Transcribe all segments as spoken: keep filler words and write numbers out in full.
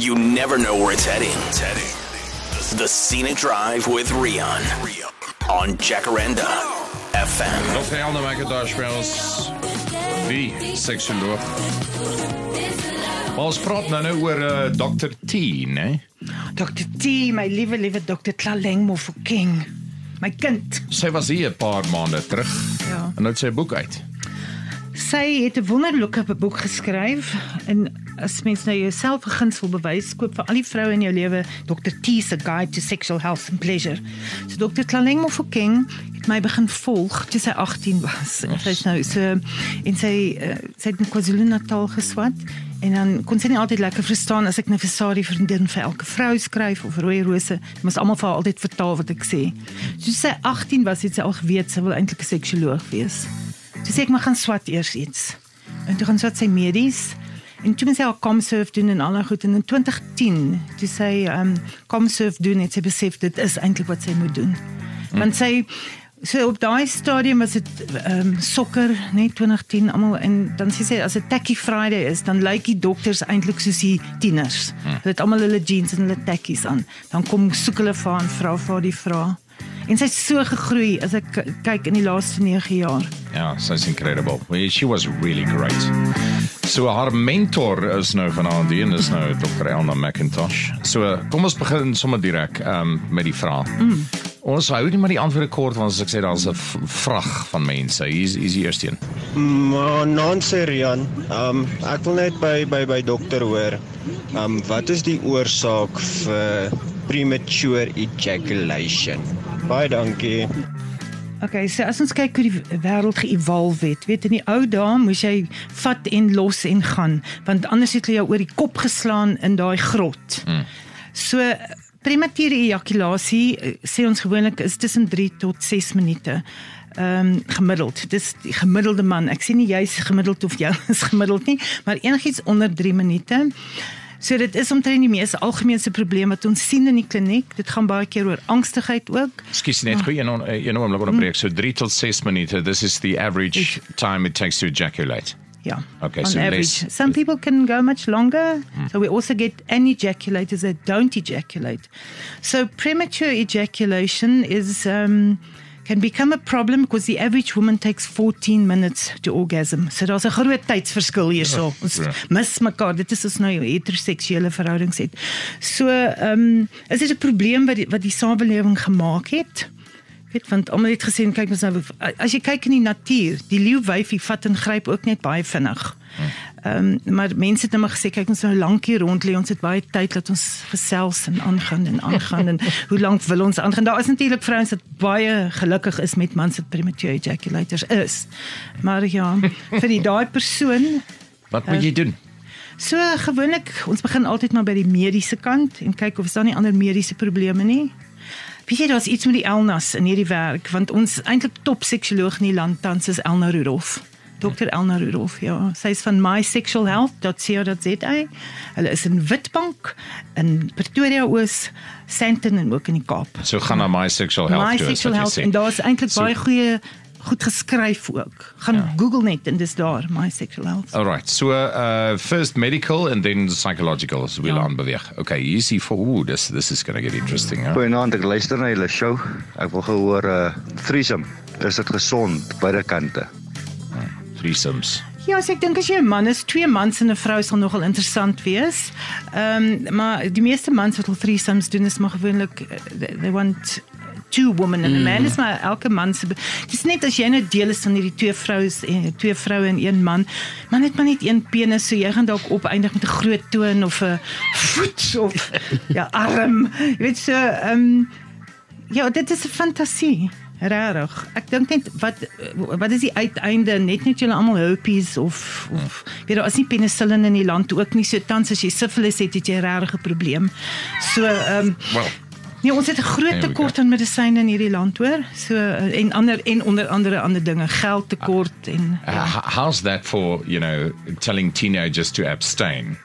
You never know where it's heading. It's heading. The Scenic Drive with Rian on Jacaranda F M. Dokter Elna McIntosh by ons, die seksoloog. Ons praat nou nou oor uh, dokter T, né? dokter T, my liewe, liewe dokter Tlaleng Mofokeng. My kind. Sy was hier 'n paar maande terug. Ja. En nou het sy 'n boek uit. Sy het 'n wonderlike boek geskryf en as mens nou jouself 'n guns wil bewys, koop vir al die vroue in jou lewe dokter T's A Guide to Sexual Health and Pleasure. So dokter Tlaleng Mofokeng het my begin volg toe sy agttien was. En sy is nou so en sy uh, sy het in KwaZulu-Natal geswat en dan kon sy nie altyd lekker verstaan as ek nou vir Sari vriendin vir elke vrou skryf of rooi rose, moes almal vir haar altyd vertaal wat ek sê. So sy agttien was, het sy al geweet sy wil eintlik 'n seksoloog wees. Toe sê ek maar gaan swat eers iets. En toe gaan swat sy medies. En toe moet sy al ComSurf doen en al goed. En in twintig tien, toe sy um, ComSurf doen, het sy besef, dit is eintlik wat sy moet doen. Hmm. Want sy, so op daai stadium was dit um, sokker, net twintig tien, allemaal, en dan sê sy, as het Tacky Friday is, dan lyk die dokters eintlik soos die tieners. Hmm. Hulle het allemaal hulle jeans en hulle tackies aan. Dan kom soek hulle vir en vrou vir die vrou. En sy het so gegroei, as ek kyk in die laaste nege jaar. Ja, sy's incredible. She was really great. So haar mentor is nou vanaand die en is nou dokter Elna McIntosh. So kom ons begin sommer direk um, met die vraag. Mm. Ons hou nie maar die antwoorde kort, want as ek sê daar's 'n vrag van mense. Hier is die eerste een. Maar non sê Rian, um, ek wil net by by by dokter hoor. Um, wat is die oorsaak vir premature ejaculation? Baie dankie. Okay, so as ons kyk hoe die wêreld ge-evolve het, weet in die ou dae moes jy vat en los en gaan, want anders het hulle jou oor die kop geslaan in daai grot. Mm. So premature ejakulasie, sê ons gewoonlik is tussen drie tot ses minute. Um, gemiddeld, dis die gemiddelde man, ek sê nie jy is gemiddeld of jou is gemiddeld nie, maar enigiets onder drie minute. So dit is omtrent die mees algemeenste probleem wat ons sien in die kliniek. Dit gaan baie keer oor angstigheid ook. Ekskuus net, goeie een een oomblik onderbreek. So drie tot ses minute, this is the average time it takes to ejaculate. Yeah, okay, on so average. less. Some people can go much longer. Hmm. So we also get anejaculators that don't ejaculate. So premature ejaculation is um, can become a problem because the average woman takes fourteen minutes to orgasm. So daar's 'n groot tydsverskil hierso. Ons mis mekaar. Dit is as nou heteroseksuele verhoudings het. So um, is dit 'n probleem wat die, wat die samelewing gemaak het? Weet, want almal het gesien, kyk ons nou, as jy kyk in die natuur, die leeuwyfie vat en gryp ook net baie vinnig. Um, maar mense het nou maar gesê, kyk ons nou lankie rond lê, ons het baie tyd dat ons gesels en aangaan en aangaan en hoe lank wil ons aangaan. Daar is natuurlik vrouens wat baie gelukkig is met mans wat premature ejaculators is. Maar ja, vir die daai persoon, wat moet jy doen? So gewoonlik, ons begin altyd maar by die mediese kant en kyk of is daar nie ander mediese probleme nie. Weet jy, daar is iets met die Elnas in hierdie werk, want ons eintlik top seksoloog in die land tans is Elna Rudolph. dokter Elna Rudolph, ja. Sy is van my sexual health dot co dot za. Hulle is in Witbank, in Pretoria Oos, Sandton en ook in die Kaap. So gaan na My Sexual Health. My Sexual Health, en daar is eintlik so, baie goeie goed geskryf ook. Gaan ja. Google net en dis daar, My Sexual Health. Alright, so uh, first medical and then psychological, so we'll ja. aanbeweeg. Okay, easy for, ooh, this, this is going to get interesting. Huh? Goeienaand, ek luister na julle show. Ek wil gehoor, uh, threesome, is dit gesond, beide kante? Hmm, threesomes. Ja, so ek dink as jy 'n man is, twee mans en 'n vrou sal nogal interessant wees. Um, maar die meeste mans wat al threesomes doen is maar gewoonlik, they, they want two women and a man, mm. is maar elke man se, dit is net as jy nou deel is van hierdie twee vrouens en twee vroue en een man, man het maar net een penis, so jy gaan dalk opeindig met 'n groot toon of 'n voet of ja, arm. Jy weet so, um, ja, dit is 'n fantasie. Rarig. Ek dink net, wat, wat is die uiteinde? Net net julle almal hippies of, of weet daar is nie penicillin in die land ook nie, so tans as jy syfilis het, het jy 'n rarige probleem. So, um, well, nee, ons het 'n groot tekort aan medisyne in hierdie land, hoor. So, en ander, en onder andere ander dinge, geldtekort en... Uh, ja. How's that for, you know, telling teenagers to abstain?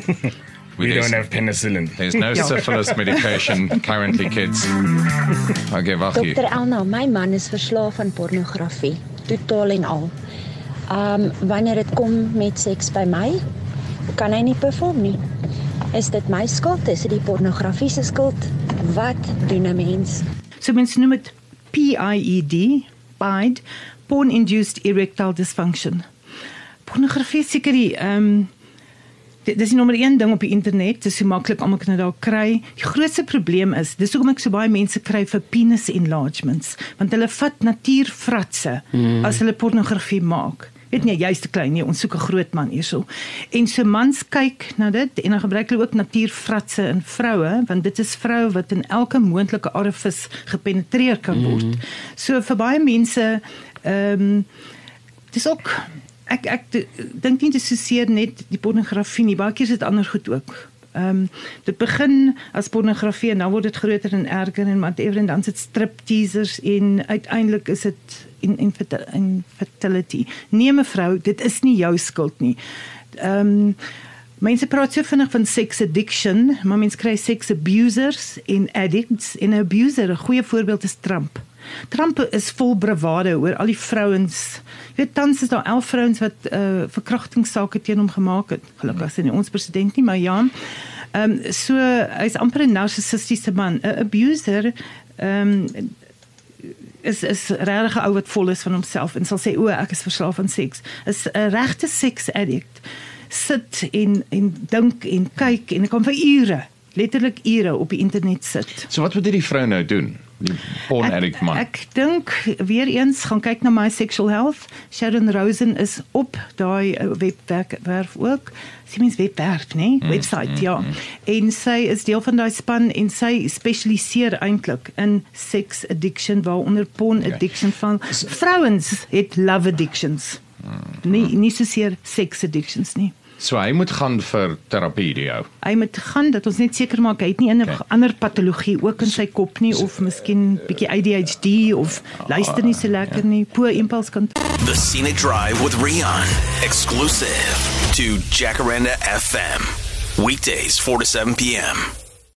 We don't have penicillin. There's no syphilis medication currently, kids. Okay, wacht hier. dokter Elna, my man is verslaaf aan pornografie, totaal en al. Um, wanneer dit kom met seks by my, kan hy nie perform nie. Is dit my skuld? Is dit die pornografie se skuld? Wat doen 'n mens? So mense noem dit P I E D, P I D, Porn-Induced Erectile Dysfunction. Pornografie is seker die, um, dit is die nommer een ding op die internet, dit is so maklik, almal kan dit daar kry. Die grootste probleem is, dis hoekom ek so baie mense kry vir penis enlargements, want hulle vat natuurfratse mm. as hulle pornografie maak. Weet nie, jy's te klein nie, ons soek 'n groot man hierso. En so mans kyk na dit, en dan gebruik hulle ook natuurfratse in vroue, want dit is vroue wat in elke moontlike orifice gepenetreer kan word. Mm. So vir baie mense, ehm, um, dis ook, ek, ek dink nie dit is so seer net die pornografie nie, baie keer is dit ander goed ook. Um, dit begin as pornografie en dan word dit groter en erger en whatever, en dan is dit stripteasers en uiteindelik is dit in, in, in fertility. Nee mevrou, dit is nie jou skuld nie. Um, mense praat so vinnig van sex addiction, maar mense kry sex abusers en addicts, en 'n abuser, 'n goeie voorbeeld is Trump. Trump is vol bravade oor al die vrouens. Jy weet, tans is daar elf vrouens wat uh, verkrachtingssake teen hom gemaak het. Gelukkig is hy nie ons president nie, maar ja. Um, so, hy is amper 'n narcissistiese man. 'n Abuser um, is, is regtig 'n ou wat vol is van homself en sal sê, o, ek is verslaaf aan seks. Is 'n regte seks addict. Sit en, en dink en kyk en ek kan vir ure, letterlik ure op die internet sit. So wat moet die vrou nou doen? Die porn addict man. Ek, ek dink, weer eens, gaan kyk na My Sexual Health. Sharon Rosen is op daai webwerf ook. Sy mens webwerf, nee? Mm, Website, mm, ja. Mm. En sy is deel van daai span en sy spesialiseer eintlik in sex addiction, waaronder porn okay. addiction van vrouens het love addictions. Mm. Nie, nie soseer sex addictions nie. So hy moet gaan vir terapie die ou. Hy moet gaan, dat ons net seker maak, hy het nie 'n okay. ander patologie ook in sy kop nie, of miskien bietjie A D H D, of luister nie so lekker nie, poor impulse control. The Scenic Drive with Rian, exclusive to Jacaranda F M, weekdays four to seven p m